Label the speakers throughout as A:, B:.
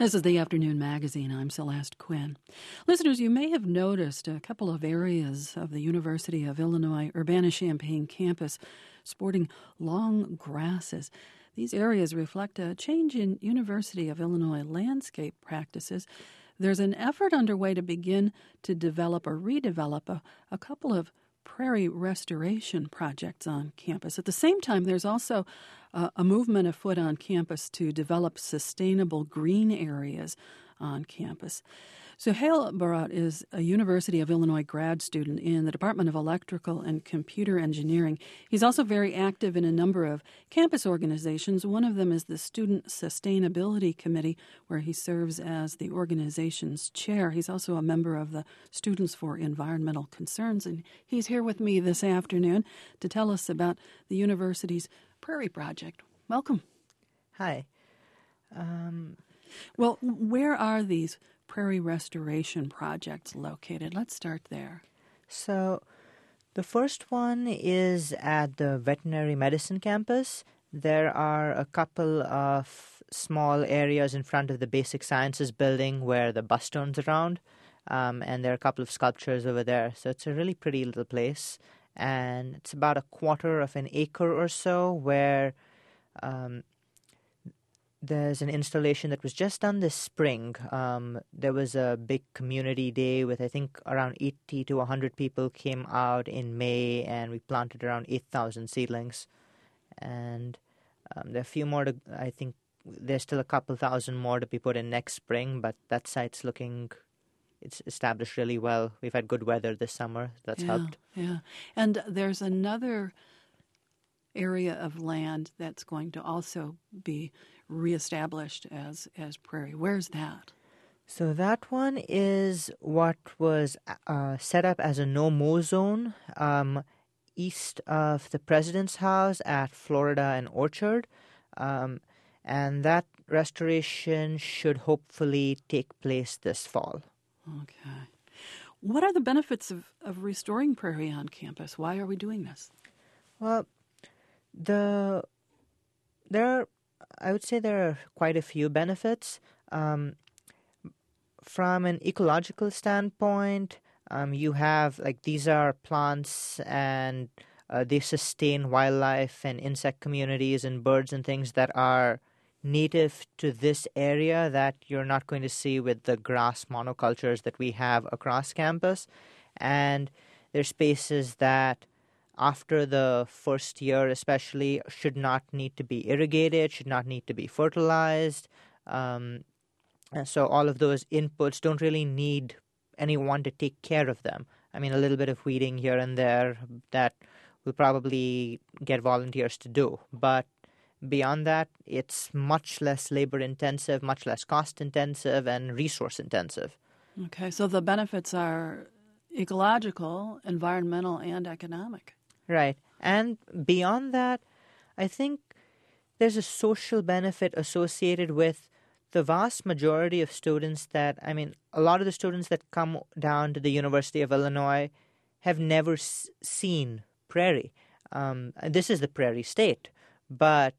A: This is the Afternoon Magazine. I'm Celeste Quinn. Listeners, you may have noticed a couple of areas of the University of Illinois Urbana-Champaign campus sporting long grasses. These areas reflect a change in University of Illinois landscape practices. There's an effort underway to begin to develop or redevelop a couple of prairie restoration projects on campus. At the same time, there's also a movement afoot on campus to develop sustainable green areas on campus. Suhail Bharat is a University of Illinois grad student in the Department of Electrical and Computer Engineering. He's also very active in a number of campus organizations. One of them is the Student Sustainability Committee, where he serves as the organization's chair. He's also a member of the Students for Environmental Concerns, and he's here with me this afternoon to tell us about the university's Prairie Project. Welcome.
B: Hi.
A: Well, where are these prairie restoration projects located? Let's start there.
B: So the first one is at the veterinary medicine campus. There are a couple of small areas in front of the basic sciences building where the bus turns around, and there are a couple of sculptures over there. So it's a really pretty little place, and it's about a quarter of an acre or so where there's an installation that was just done this spring. There was a big community day with, I think, around 80 to 100 people came out in May, and we planted around 8,000 seedlings. And there are a few more to, I think there's still a couple thousand more to be put in next spring, but that site's it's established really well. We've had good weather this summer. That's helped.
A: Yeah. And there's another area of land that's going to also be reestablished as prairie. Where's that?
B: So that one is what was set up as a no-mow zone east of the President's House at Florida and Orchard. And that restoration should hopefully take place this fall.
A: Okay. What are the benefits of restoring prairie on campus? Why are we doing this?
B: Well, I would say there are quite a few benefits. From an ecological standpoint, you have, these are plants and they sustain wildlife and insect communities and birds and things that are native to this area that you're not going to see with the grass monocultures that we have across campus. And there's spaces that after the first year especially should not need to be irrigated, should not need to be fertilized. And so all of those inputs don't really need anyone to take care of them. I mean, a little bit of weeding here and there that we'll probably get volunteers to do. But beyond that, it's much less labor intensive, much less cost intensive, and resource intensive.
A: Okay, so the benefits are ecological, environmental, and economic.
B: Right. And beyond that, I think there's a social benefit associated with the vast majority of students a lot of the students that come down to the University of Illinois have never seen prairie. This is the prairie state. But,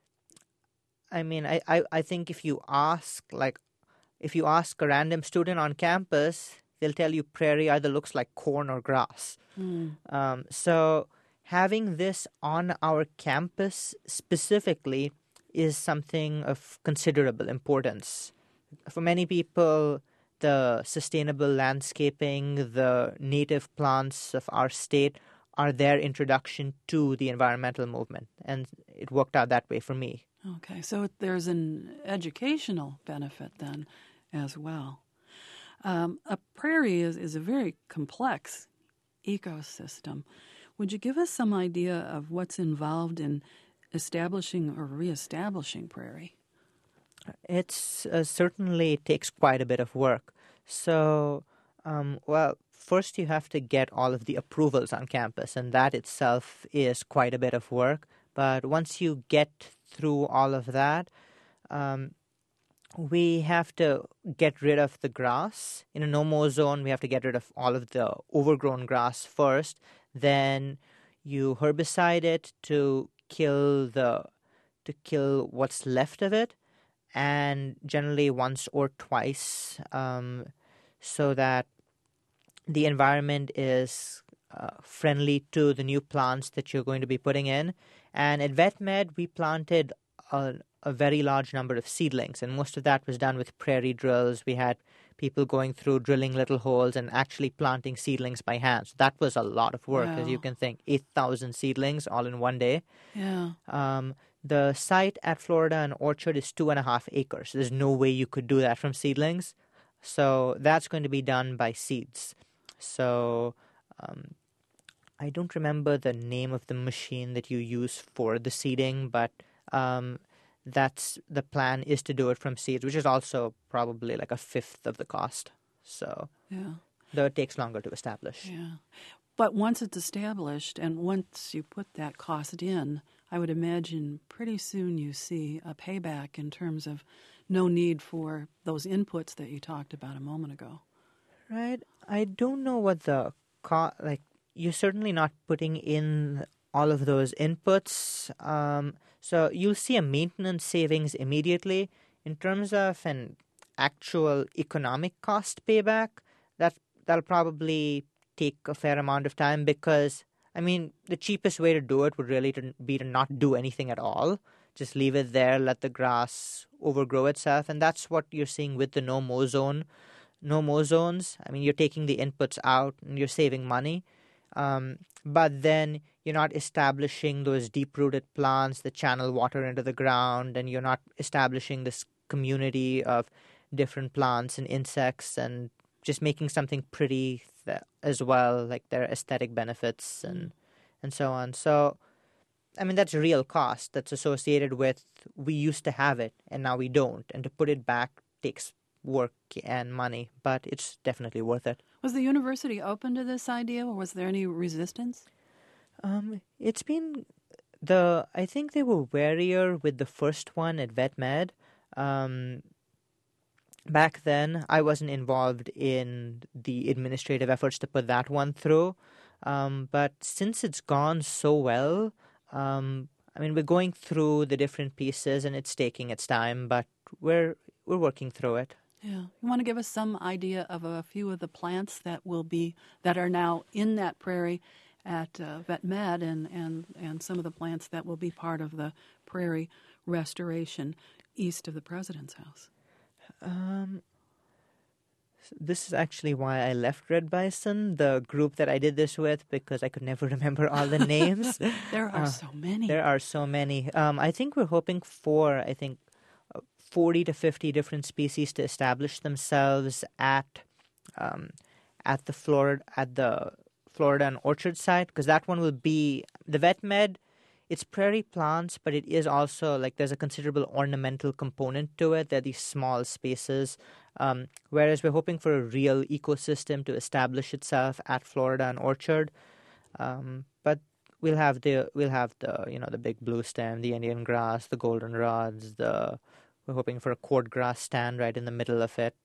B: I think if you ask a random student on campus, they'll tell you prairie either looks like corn or grass. So having this on our campus specifically is something of considerable importance. For many people, the sustainable landscaping, the native plants of our state are their introduction to the environmental movement, and it worked out that way for me.
A: Okay, so there's an educational benefit then as well. A prairie is a very complex ecosystem. Would you give us some idea of what's involved in establishing or reestablishing prairie?
B: It certainly takes quite a bit of work. So, first you have to get all of the approvals on campus, and that itself is quite a bit of work. But once you get through all of that, we have to get rid of the grass. In a no-mow zone, we have to get rid of all of the overgrown grass first. Then you herbicide it to kill what's left of it. and generally once or twice, so that the environment is friendly to the new plants that you're going to be putting in. And at VetMed, we planted a very large number of seedlings, and most of that was done with prairie drills. We had people going through, drilling little holes, and actually planting seedlings by hand. So that was a lot of work, as you
A: Wow.
B: can think, 8,000 seedlings all in one day.
A: Yeah.
B: The site at Florida and Orchard is 2.5 acres. There's no way you could do that from seedlings. So that's going to be done by seeds. So I don't remember the name of the machine that you use for the seeding, but that's the plan, is to do it from seeds, which is also probably like a fifth of the cost. So
A: Yeah.
B: though it takes longer to establish.
A: Yeah. But once it's established and once you put that cost in, I would imagine pretty soon you see a payback in terms of no need for those inputs that you talked about a moment ago.
B: Right. I don't know what the like. You're certainly not putting in all of those inputs. So you'll see a maintenance savings immediately. In terms of an actual economic cost payback, that'll probably take a fair amount of time, because I mean the cheapest way to do it would really be to not do anything at all. Just leave it there, let the grass overgrow itself, and that's what you're seeing with the no-mow zones. I mean, you're taking the inputs out and you're saving money. But then you're not establishing those deep-rooted plants that channel water into the ground, and you're not establishing this community of different plants and insects, and just making something pretty as well, like their aesthetic benefits and so on. So, I mean, that's real cost that's associated with, we used to have it and now we don't, and to put it back takes work and money, but it's definitely worth it.
A: Was the university open to this idea, or was there any resistance?
B: It's been I think they were warier with the first one at VetMed. Back then, I wasn't involved in the administrative efforts to put that one through. But since it's gone so well, I mean, we're going through the different pieces and it's taking its time, but we're working through it.
A: Yeah. You want to give us some idea of a few of the plants that are now in that prairie at VetMed, and some of the plants that will be part of the prairie restoration east of the President's house?
B: This is actually why I left Red Bison, the group that I did this with, because I could never remember all the names.
A: There are so many.
B: There are so many. I think we're hoping for, 40 to 50 different species to establish themselves at the Florida and Orchard site, because that one will be the VetMed. It's prairie plants, but it is also like there's a considerable ornamental component to it. There are these small spaces, whereas we're hoping for a real ecosystem to establish itself at Florida and Orchard. But we'll have the the big blue stem, the Indian grass, the goldenrods. We're hoping for a cordgrass stand right in the middle of it.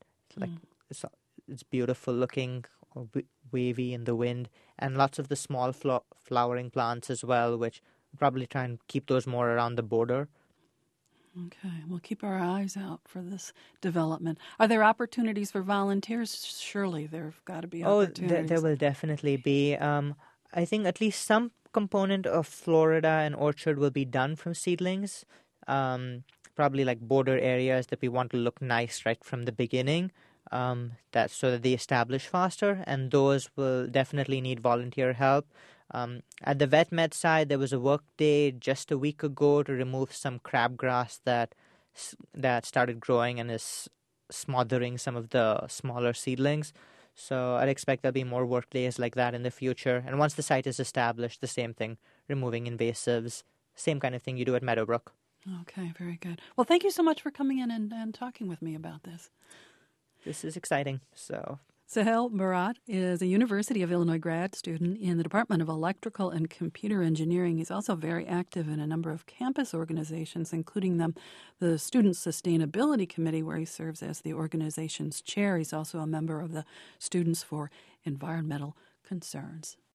B: It's beautiful looking, wavy in the wind, and lots of the small flowering plants as well, which we'll probably try and keep those more around the border.
A: Okay, we'll keep our eyes out for this development. Are there opportunities for volunteers? Surely there've got to be opportunities.
B: Oh, there will definitely be. I think at least some component of Florida and Orchard will be done from seedlings. Probably like border areas that we want to look nice right from the beginning, that so that they establish faster, and those will definitely need volunteer help. At the VetMed side, there was a work day just a week ago to remove some crabgrass that started growing and is smothering some of the smaller seedlings. So I'd expect there'll be more work days like that in the future. And once the site is established, the same thing, removing invasives, same kind of thing you do at Meadowbrook.
A: Okay, very good. Well, thank you so much for coming in and talking with me about this.
B: This is exciting.
A: Sahel Murat is a University of Illinois grad student in the Department of Electrical and Computer Engineering. He's also very active in a number of campus organizations, including the Student Sustainability Committee, where he serves as the organization's chair. He's also a member of the Students for Environmental Concerns.